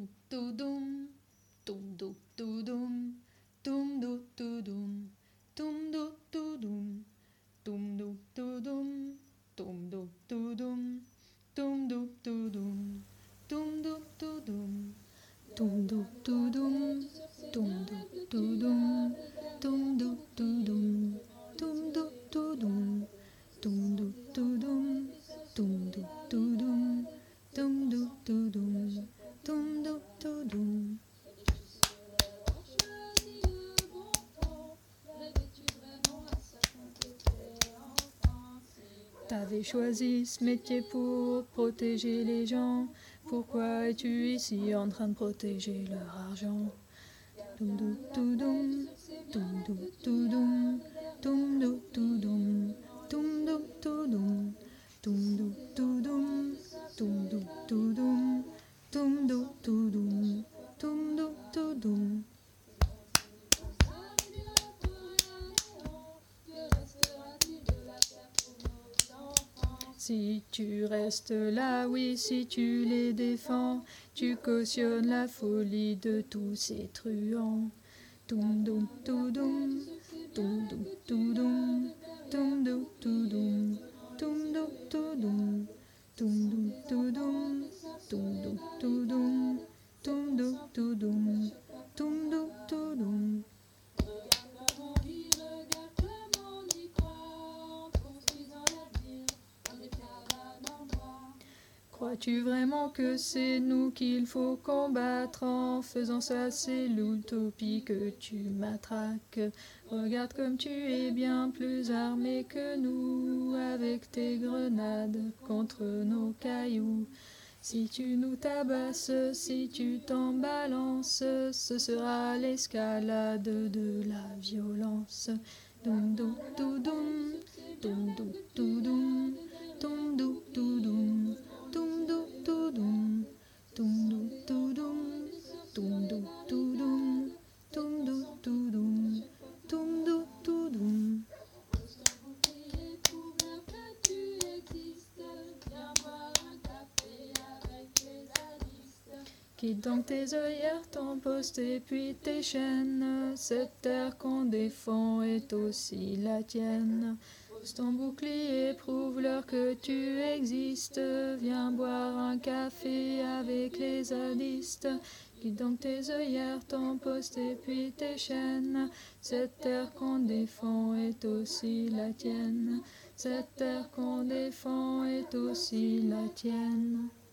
tudum, tum du tudum, tum du tudum, tum du tudum, tum du tudum, tum du tudum, tum du tudum, tum du tudum, tum du tudum, tum du tudum, tum du tudum, tum du tudum, tum du tudum, tum du tudum, tum du tudum, tum du tudum. T'avais choisi ce métier pour protéger les gens. Pourquoi es-tu ici en train de protéger leur argent? Tum du tudum, tum du tudum, tum du tudum, tum du tudum, tum du tudum, tum du tudum, tum du tudum, tum du tudum. Si tu restes là, oui, si tu les défends, tu cautionnes la folie de tous ces truands. Tum dum tudum, tum dum tudum, tum dum tudum, tum dum tudum, tum dum tudum, tum dum tudum, tum dum tudum, tum dum tudum. Crois-tu vraiment que c'est nous qu'il faut combattre? En faisant ça, c'est l'utopie que tu matraques. Regarde comme tu es bien plus armé que nous, avec tes grenades contre nos cailloux. Si tu nous tabasses, si tu t'en balances, ce sera l'escalade de la violence. Dum dum tudum, dum dum tudum, dum dum tudum. Tum du tudum, tum du tudum, tum du tudum, tum du tudum, tum du tudum. Quitte donc tes œillères, ton poste et puis tes chaînes. Cette terre qu'on défend est aussi la tienne. Pose ton bouclier, prouve-leur que tu existes. Viens boire un café avec les zadistes. Quitte donc tes œillères, ton poste et puis tes chaînes. Cette terre qu'on défend est aussi la tienne. Cette terre qu'on défend est aussi la tienne.